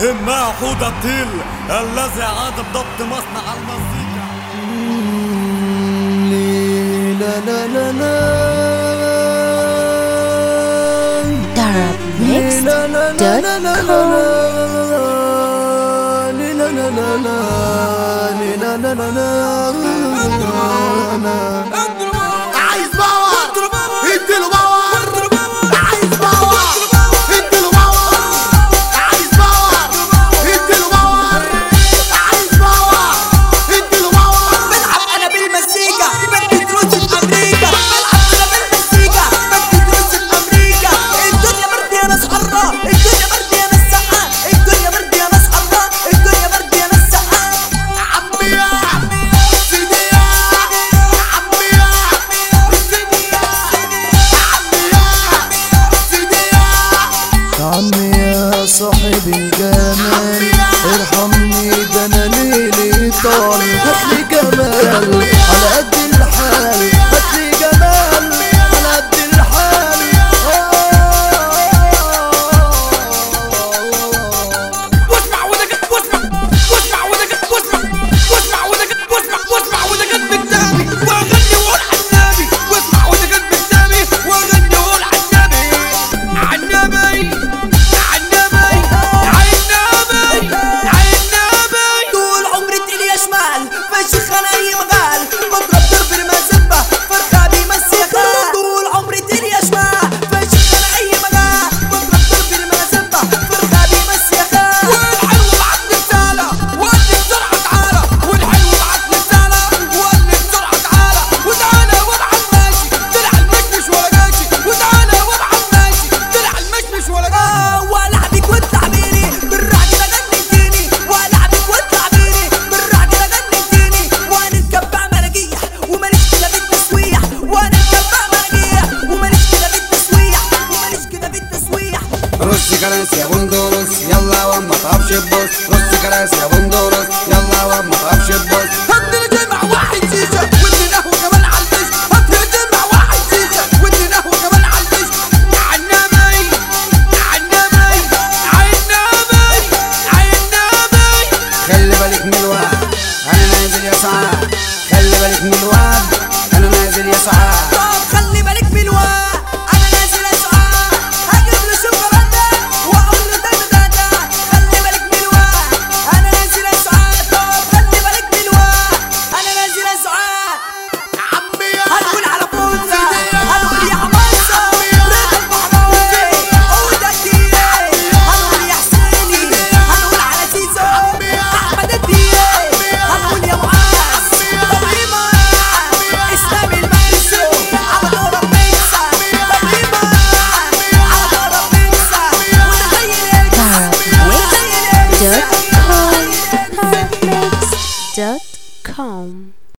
إما حوض الطيل الذي عاد بضبط مصنع المزيكا. لا لا لا لا عايز باور اديله باور، عايز باور اديله باور، عايز باور اديله باور، عايز باور اديله باور. بلعب انا بالمزيكا بدي دروس في امريكا، بلعب انا بالمزيكا بدي دروس في امريكا. الدنيا برد يا ناس حرة، الدنيا برد يا ناس سقا، الدنيا برد يا ناس حرة، الدنيا برد يا ناس سقا. عمي يا سيدي يا عمي يا سيدي يا عمي يا سيدي يا عمي يا صاحب الجمال، ارحمني ده انا ليلي طال. هاتلي جمال على قد الحال، هاتلي جمال على قد الحال. واسمع ودقت واسمع ودقت واسمع ودقت بالتامي واغني واقول عنابي. واسمع ودقت بالتامي واغني واقول عنابي عنابي طول عمري تقيل يا شمال فشيخ انا اي مغال، بضرب ضرب المزبه فرخه بيمسي خال. طول عمري تقيل يا شمال فشيخ انا اي مغال، بضرب ضرب المزبه فرخه بيمسي خال. والحلو بعت لي رساله وقال لي بسرعه تعالى، والحلو بعت لي رساله وقال لي بسرعه تعالى. وتعالى وضع الماشي طلع المشمش ولا جاشي، وتعالى وضع الماشي طلع المشمش ولا جاشي. والعبك وتلعبيني بالرع كده جننتيني، والعبك وتلعبيني بالرع كده جننتيني. وانا مكبع مراجيح وماليش كده بالتسويح، وانا مكبع مراجيح وماليش كده بالتسويح، وماليش كده بالتسويح. رص كراسي يا بندورس يلا وما تقفش تبص، رص كراسي يا بندورس يلا وما تقفش تبص. هاتلي جمع واحد شيشه وادي نهوه كمان على الفيش، هاتلي جمع واحد شيشه وادي نهوه كمان على الفيش. عنابي خلي بالك من الواد انا نازل يا سعاد، خلي بالك من الواد انا نازل يا سعاد. طب خلي بالك من الواد انا نازل اسعاد، هجيب له شوكولاته واقول له ده. خلي بالك من الواد انا نازل اسعاد. طب خلي بالك من الواد انا نازل اسعاد. عمي يا هنقول على فوزة، هنقول يا حماسة رضا البحراوي عودة كتير، هنقول يا حسيني، هنقول على سيسو أحمد الدين، هنقول يا معاذ طبيبة إسلام المنسو على دور البيتزا، طبيبة على دور البيتزا وتغير Dot com